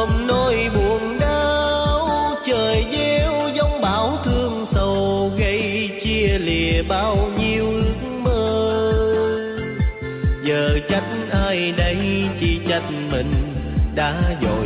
ôm nỗi buồn đau, trời gieo giông bão thương sầu, gây chia lìa bao nhiêu ước mơ. Giờ trách ai đây, chỉ trách mình đã dội